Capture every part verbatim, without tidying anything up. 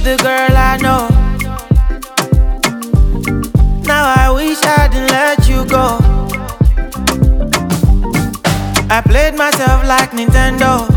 the girl I know. Now I wish I didn't let you go. I played myself like Nintendo.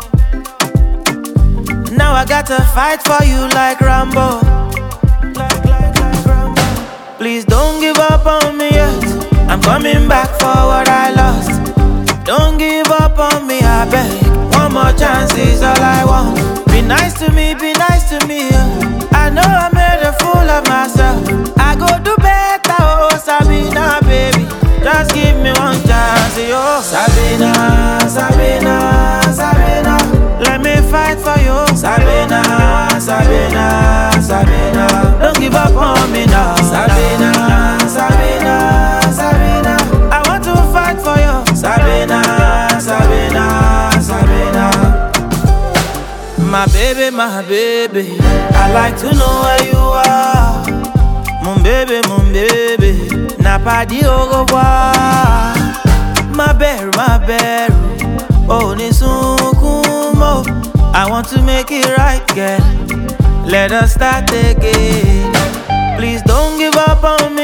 Now I got to fight for you like Rambo. Like, like, like Rambo. Please don't give up on me yet. I'm coming back for what I lost. Don't give up on me, I beg. One more chance is all I want. Be nice to me, be nice to me. I know I made a fool of myself. I go do better, oh Sabina, baby. Just give me one chance, yo. Sabina, Sabina, Sabina. Let me fight for you. Sabina, Sabina, Sabina. Don't give up on me now. Sabina, Sabina, Sabina. I want to fight for you. Sabina, Sabina, Sabina. My baby, my baby. I like to know where you are. Mon baby, mon baby. Na pas dit au revoir. My berry, my berry. Oh, ni sukumo. I want to make it right, girl. Let us start again. Please don't give up on me.